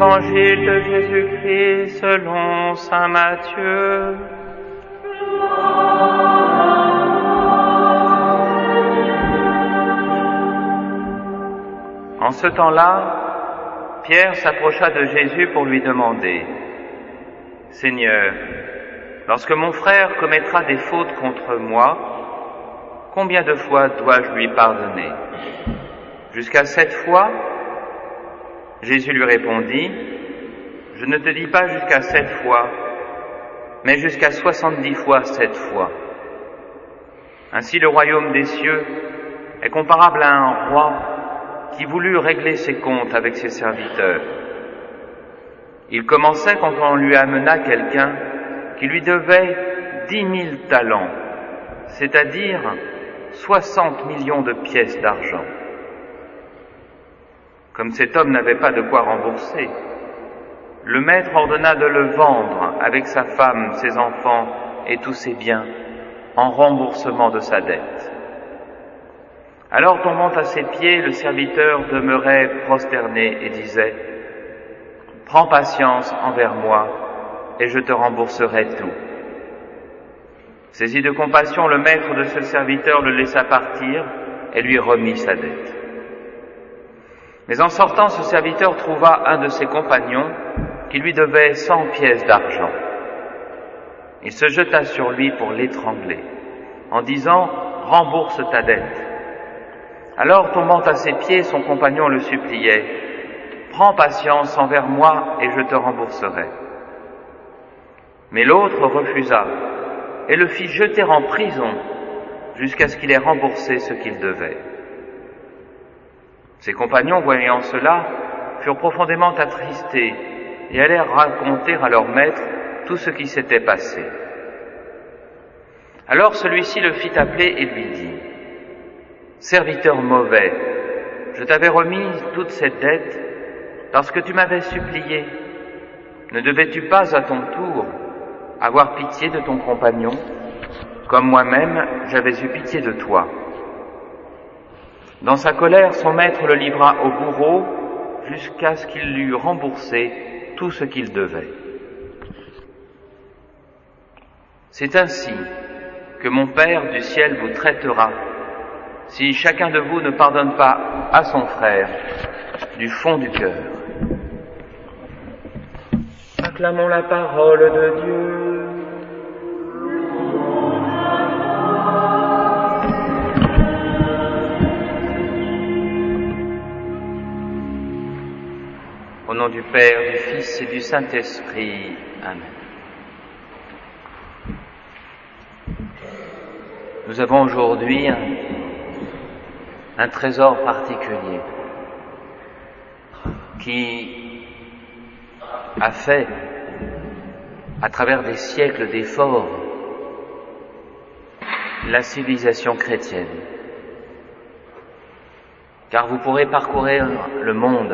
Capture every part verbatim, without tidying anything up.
Évangile de Jésus-Christ selon saint Matthieu. En ce temps-là, Pierre s'approcha de Jésus pour lui demander : « Seigneur, lorsque mon frère commettra des fautes contre moi, combien de fois dois-je lui pardonner ? Jusqu'à sept fois ?» Jésus lui répondit : « Je ne te dis pas jusqu'à sept fois, mais jusqu'à soixante-dix fois sept fois. Ainsi le royaume des cieux est comparable à un roi qui voulut régler ses comptes avec ses serviteurs. Il commençait quand on lui amena quelqu'un qui lui devait dix mille talents, c'est-à-dire soixante millions de pièces d'argent. Comme cet homme n'avait pas de quoi rembourser, le maître ordonna de le vendre avec sa femme, ses enfants et tous ses biens en remboursement de sa dette. Alors, tombant à ses pieds, le serviteur demeurait prosterné et disait : « Prends patience envers moi et je te rembourserai tout. » Saisi de compassion, le maître de ce serviteur le laissa partir et lui remit sa dette. Mais en sortant, ce serviteur trouva un de ses compagnons qui lui devait cent pièces d'argent. Il se jeta sur lui pour l'étrangler, en disant : « Rembourse ta dette. » Alors, tombant à ses pieds, son compagnon le suppliait : « Prends patience envers moi et je te rembourserai. » Mais l'autre refusa et le fit jeter en prison jusqu'à ce qu'il ait remboursé ce qu'il devait. Ses compagnons, voyant cela, furent profondément attristés et allèrent raconter à leur maître tout ce qui s'était passé. Alors celui-ci le fit appeler et lui dit : « Serviteur mauvais, je t'avais remis toute cette dette parce que tu m'avais supplié. Ne devais-tu pas à ton tour avoir pitié de ton compagnon, comme moi-même j'avais eu pitié de toi ?» Dans sa colère, son maître le livra au bourreau jusqu'à ce qu'il lui eût remboursé tout ce qu'il devait. C'est ainsi que mon Père du ciel vous traitera si chacun de vous ne pardonne pas à son frère du fond du cœur. Acclamons la parole de Dieu. Au nom du Père, du Fils et du Saint-Esprit. Amen. Nous avons aujourd'hui un, un trésor particulier qui a fait, à travers des siècles d'efforts, la civilisation chrétienne. Car vous pourrez parcourir le monde.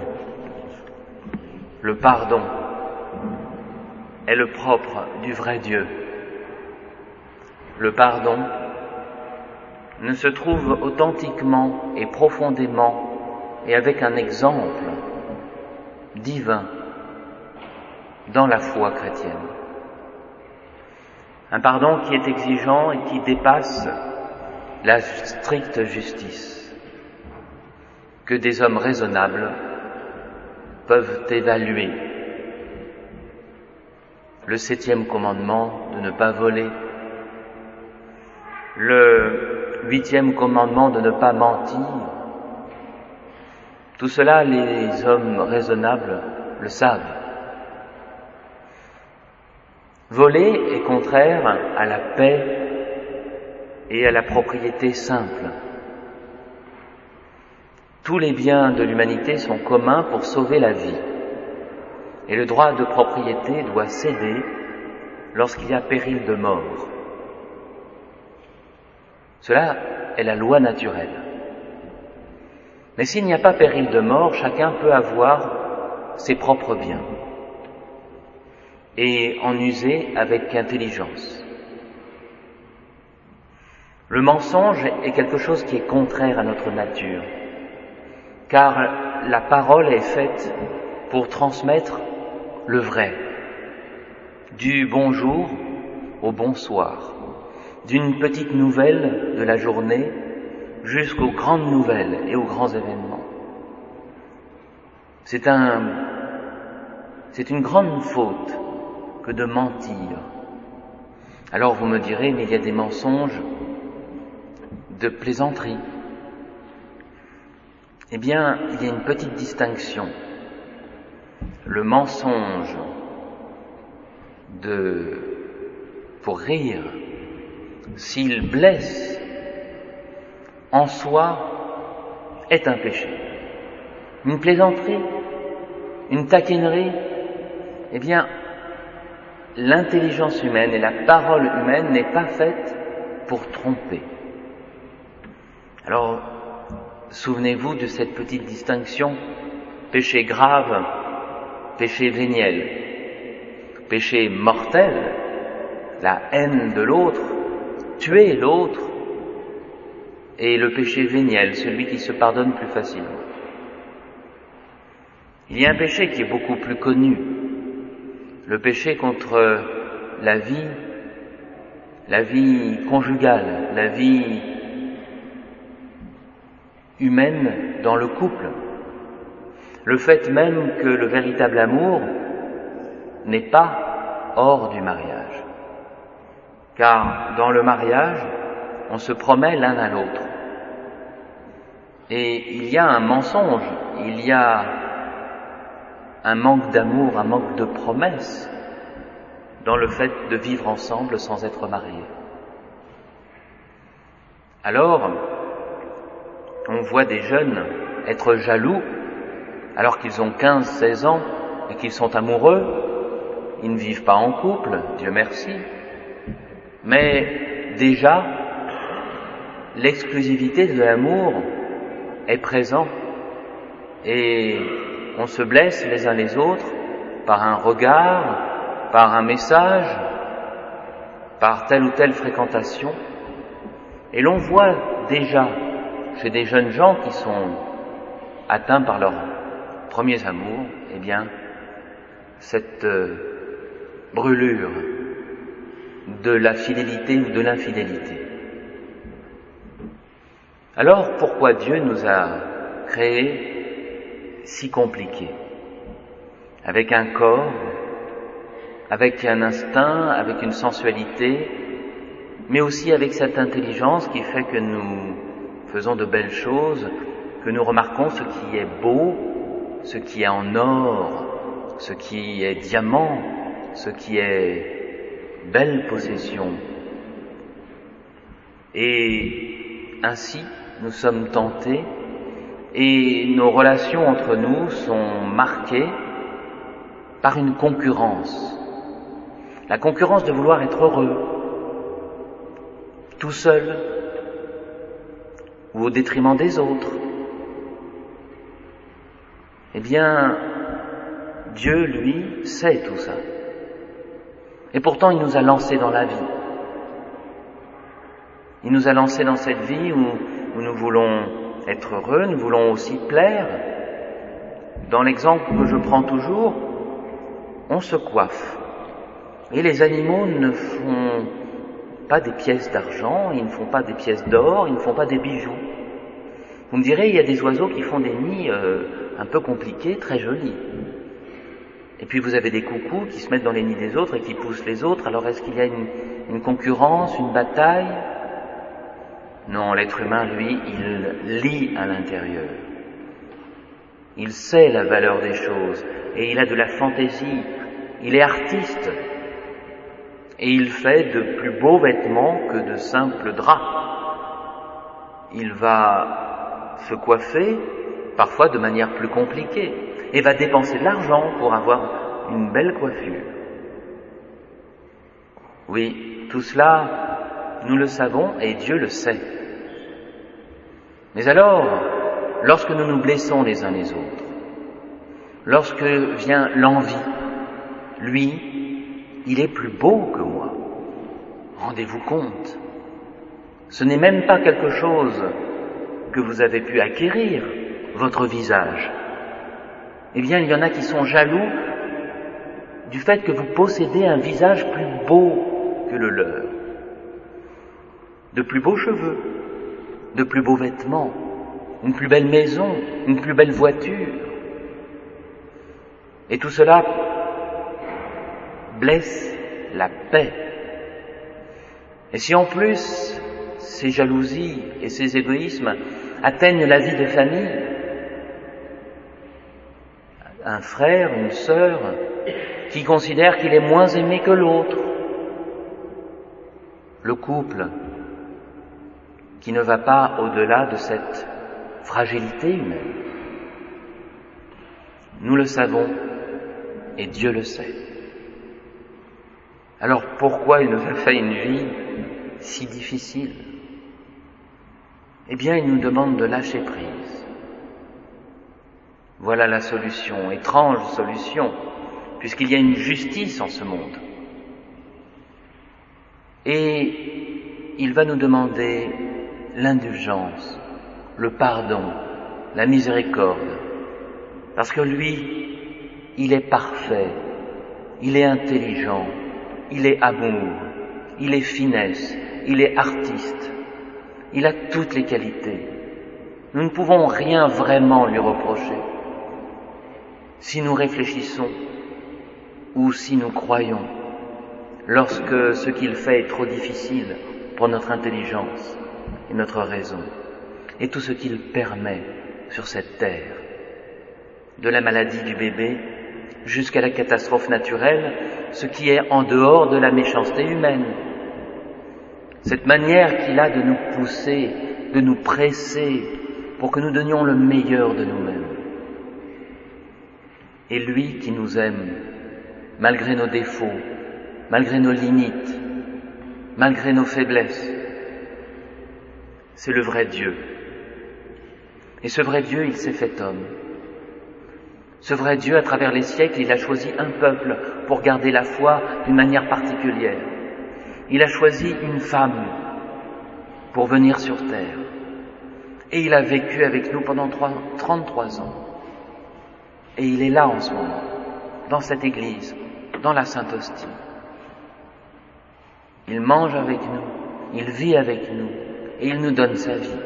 Le pardon est le propre du vrai Dieu. Le pardon ne se trouve authentiquement et profondément et avec un exemple divin dans la foi chrétienne. Un pardon qui est exigeant et qui dépasse la stricte justice, que des hommes raisonnables peuvent évaluer. Le septième commandement de ne pas voler, le huitième commandement de ne pas mentir, tout cela les hommes raisonnables le savent. Voler est contraire à la paix et à la propriété simple. Tous les biens de l'humanité sont communs pour sauver la vie, et le droit de propriété doit céder lorsqu'il y a péril de mort. Cela est la loi naturelle. Mais s'il n'y a pas péril de mort, chacun peut avoir ses propres biens et en user avec intelligence. Le mensonge est quelque chose qui est contraire à notre nature, car la parole est faite pour transmettre le vrai, du bonjour au bonsoir, d'une petite nouvelle de la journée jusqu'aux grandes nouvelles et aux grands événements. C'est un, c'est une grande faute que de mentir. Alors vous me direz, mais il y a des mensonges de plaisanterie. Eh bien, il y a une petite distinction. Le mensonge de, pour rire, s'il blesse, en soi, est un péché. Une plaisanterie, une taquinerie, eh bien, l'intelligence humaine et la parole humaine n'est pas faite pour tromper. Alors, souvenez-vous de cette petite distinction, péché grave, péché véniel, péché mortel, la haine de l'autre, tuer l'autre, et le péché véniel, celui qui se pardonne plus facilement. Il y a un péché qui est beaucoup plus connu, le péché contre la vie, la vie conjugale, la vie humaine dans le couple. Le fait même que le véritable amour n'est pas hors du mariage. Car dans le mariage, on se promet l'un à l'autre. Et il y a un mensonge, il y a un manque d'amour, un manque de promesse dans le fait de vivre ensemble sans être mariés. Alors, on voit des jeunes être jaloux alors qu'ils ont quinze seize ans et qu'ils sont amoureux. Ils ne vivent pas en couple, Dieu merci, mais déjà l'exclusivité de l'amour est présente et on se blesse les uns les autres par un regard, par un message, par telle ou telle fréquentation. Et l'on voit déjà chez des jeunes gens qui sont atteints par leurs premiers amours, eh bien, cette euh, brûlure de la fidélité ou de l'infidélité. Alors, pourquoi Dieu nous a créés si compliqués, avec un corps, avec un instinct, avec une sensualité, mais aussi avec cette intelligence qui fait que nous faisons de belles choses, que nous remarquons ce qui est beau, ce qui est en or, ce qui est diamant, ce qui est belle possession. Et ainsi, nous sommes tentés et nos relations entre nous sont marquées par une concurrence. La concurrence de vouloir être heureux, tout seul, ou au détriment des autres. Eh bien, Dieu, lui, sait tout ça. Et pourtant, il nous a lancés dans la vie. Il nous a lancés dans cette vie où, où nous voulons être heureux, nous voulons aussi plaire. Dans l'exemple que je prends toujours, on se coiffe. Et les animaux ne font pas des pièces d'argent, ils ne font pas des pièces d'or, ils ne font pas des bijoux. Vous me direz, il y a des oiseaux qui font des nids euh, un peu compliqués, très jolis. Et puis vous avez des coucous qui se mettent dans les nids des autres et qui poussent les autres. Alors est-ce qu'il y a une, une concurrence, une bataille ? Non, l'être humain, lui, il lit à l'intérieur. Il sait la valeur des choses et il a de la fantaisie. Il est artiste et il fait de plus beaux vêtements que de simples draps. Il va se coiffer, parfois de manière plus compliquée, et va dépenser de l'argent pour avoir une belle coiffure. Oui, tout cela, nous le savons et Dieu le sait. Mais alors, lorsque nous nous blessons les uns les autres, lorsque vient l'envie, lui, il est plus beau que moi. Rendez-vous compte, ce n'est même pas quelque chose que vous avez pu acquérir, votre visage. eh bien il y en a qui sont jaloux du fait que vous possédez un visage plus beau que le leur, de plus beaux cheveux, de plus beaux vêtements, une plus belle maison, une plus belle voiture. Et tout cela blesse la paix. Et si en plus ces jalousies et ces égoïsmes atteignent la vie de famille, un frère, une sœur qui considère qu'il est moins aimé que l'autre, le couple qui ne va pas au-delà de cette fragilité humaine. Nous le savons et Dieu le sait. Alors pourquoi il nous a fait une vie si difficile? Eh bien, il nous demande de lâcher prise. Voilà la solution, étrange solution, puisqu'il y a une justice en ce monde. Et il va nous demander l'indulgence, le pardon, la miséricorde, parce que lui, il est parfait, il est intelligent, il est amour, il est finesse, il est artiste, il a toutes les qualités. Nous ne pouvons rien vraiment lui reprocher. Si nous réfléchissons ou si nous croyons, lorsque ce qu'il fait est trop difficile pour notre intelligence et notre raison, et tout ce qu'il permet sur cette terre, de la maladie du bébé jusqu'à la catastrophe naturelle, ce qui est en dehors de la méchanceté humaine. Cette manière qu'il a de nous pousser, de nous presser, pour que nous donnions le meilleur de nous-mêmes. Et lui qui nous aime, malgré nos défauts, malgré nos limites, malgré nos faiblesses, c'est le vrai Dieu. Et ce vrai Dieu, il s'est fait homme. Ce vrai Dieu, à travers les siècles, il a choisi un peuple pour garder la foi d'une manière particulière. Il a choisi une femme pour venir sur terre. Et il a vécu avec nous pendant trente-trois ans. Et il est là en ce moment, dans cette église, dans la Sainte Hostie. Il mange avec nous, il vit avec nous, et il nous donne sa vie.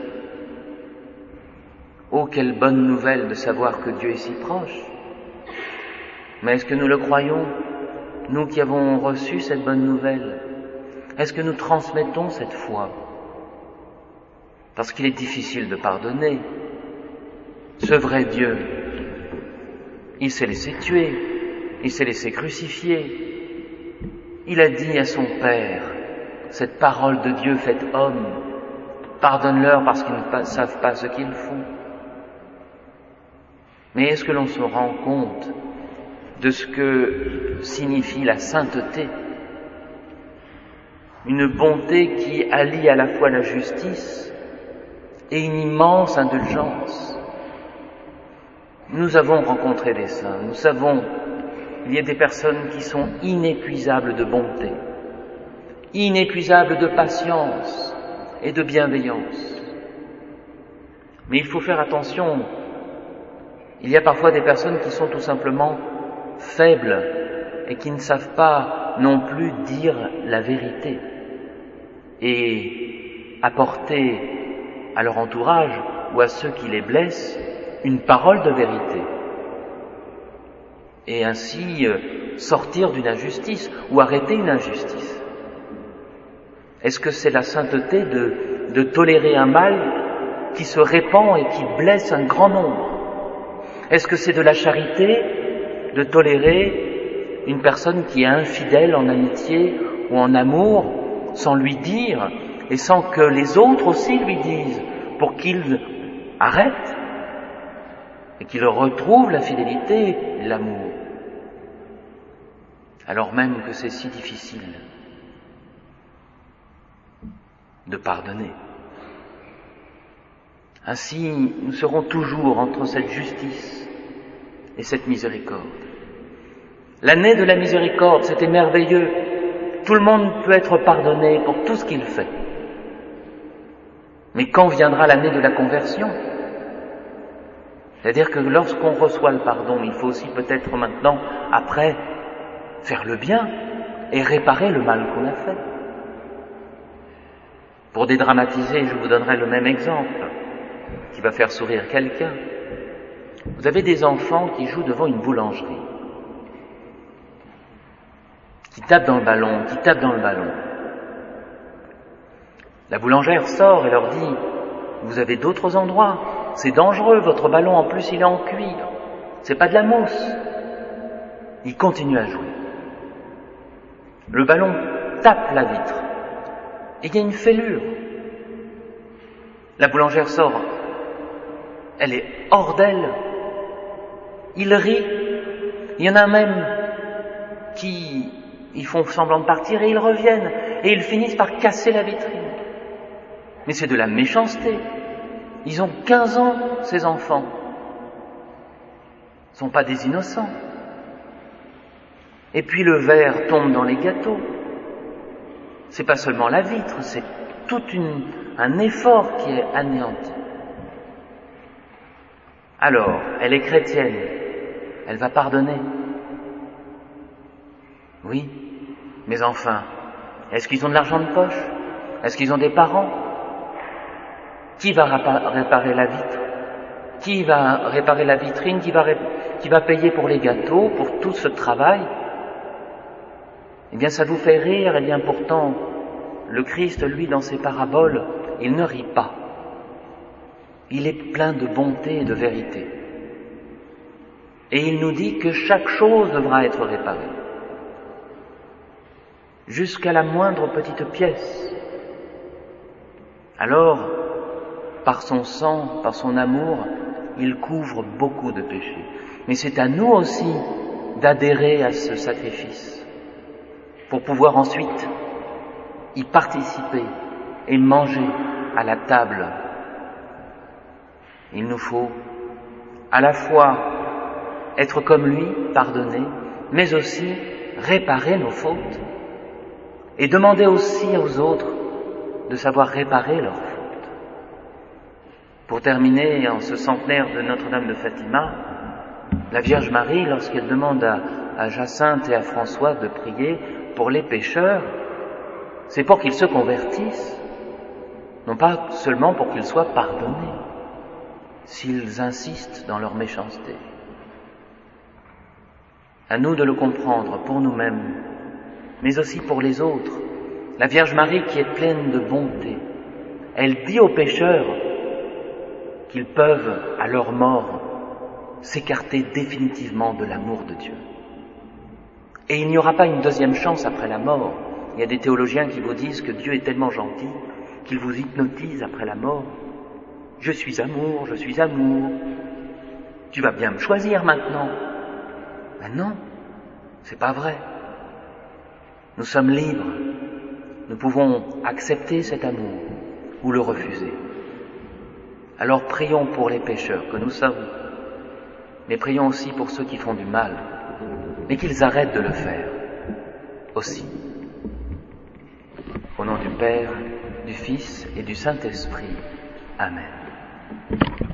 Oh, quelle bonne nouvelle de savoir que Dieu est si proche. Mais est-ce que nous le croyons, nous qui avons reçu cette bonne nouvelle? Est-ce que nous transmettons cette foi? Parce qu'il est difficile de pardonner. Ce vrai Dieu, il s'est laissé tuer, il s'est laissé crucifier. Il a dit à son Père, cette parole de Dieu faite homme, pardonne-leur parce qu'ils ne savent pas ce qu'ils font. Mais est-ce que l'on se rend compte de ce que signifie la sainteté? Une bonté qui allie à la fois la justice et une immense indulgence. Nous avons rencontré des saints, nous savons qu'il y a des personnes qui sont inépuisables de bonté, inépuisables de patience et de bienveillance. Mais il faut faire attention. Il y a parfois des personnes qui sont tout simplement faibles et qui ne savent pas non plus dire la vérité et apporter à leur entourage ou à ceux qui les blessent une parole de vérité et ainsi sortir d'une injustice ou arrêter une injustice. Est-ce que c'est la sainteté de, de tolérer un mal qui se répand et qui blesse un grand nombre? Est-ce que c'est de la charité de tolérer une personne qui est infidèle en amitié ou en amour sans lui dire et sans que les autres aussi lui disent pour qu'il arrête et qu'il retrouve la fidélité et l'amour, alors même que c'est si difficile de pardonner? Ainsi, nous serons toujours entre cette justice et cette miséricorde. L'année de la miséricorde, c'était merveilleux. Tout le monde peut être pardonné pour tout ce qu'il fait. Mais quand viendra l'année de la conversion? C'est-à-dire que lorsqu'on reçoit le pardon, il faut aussi peut-être maintenant, après, faire le bien et réparer le mal qu'on a fait. Pour dédramatiser, je vous donnerai le même exemple qui va faire sourire quelqu'un. Vous avez des enfants qui jouent devant une boulangerie, qui tapent dans le ballon, qui tapent dans le ballon. La boulangère sort et leur dit « Vous avez d'autres endroits, c'est dangereux, votre ballon en plus il est en cuir, c'est pas de la mousse. » Ils continuent à jouer. Le ballon tape la vitre et il y a une fêlure. La boulangère sort, elle est hors d'elle. Il rit, il y en a même qui ils font semblant de partir et ils reviennent et ils finissent par casser la vitrine. Mais c'est de la méchanceté. Ils ont quinze ans, ces enfants. Ils ne sont pas des innocents. Et puis le verre tombe dans les gâteaux. C'est pas seulement la vitre, c'est tout une, un effort qui est anéanti. Alors, elle est chrétienne, elle va pardonner. Oui, mais enfin, est-ce qu'ils ont de l'argent de poche? Est-ce qu'ils ont des parents? Qui va réparer la vitre? Qui va réparer la vitrine? Qui va, ré... qui va payer pour les gâteaux, pour tout ce travail? Eh bien, ça vous fait rire, eh bien pourtant, le Christ, lui, dans ses paraboles, il ne rit pas. Il est plein de bonté et de vérité. Et il nous dit que chaque chose devra être réparée, jusqu'à la moindre petite pièce. Alors, par son sang, par son amour, il couvre beaucoup de péchés. Mais c'est à nous aussi d'adhérer à ce sacrifice, pour pouvoir ensuite y participer et manger à la table. Il nous faut à la fois être comme lui, pardonner, mais aussi réparer nos fautes et demander aussi aux autres de savoir réparer leurs fautes. Pour terminer, en ce centenaire de Notre-Dame de Fatima, la Vierge Marie, lorsqu'elle demande à, à Jacinthe et à François de prier pour les pécheurs, c'est pour qu'ils se convertissent, non pas seulement pour qu'ils soient pardonnés, s'ils insistent dans leur méchanceté. À nous de le comprendre pour nous-mêmes, mais aussi pour les autres. La Vierge Marie qui est pleine de bonté, elle dit aux pécheurs qu'ils peuvent, à leur mort, s'écarter définitivement de l'amour de Dieu. Et il n'y aura pas une deuxième chance après la mort. Il y a des théologiens qui vous disent que Dieu est tellement gentil qu'il vous hypnotise après la mort. Je suis amour, je suis amour. Tu vas bien me choisir maintenant. Ben non, c'est pas vrai. Nous sommes libres. Nous pouvons accepter cet amour ou le refuser. Alors prions pour les pécheurs que nous sommes, mais prions aussi pour ceux qui font du mal, mais qu'ils arrêtent de le faire aussi. Au nom du Père, du Fils et du Saint-Esprit. Amen.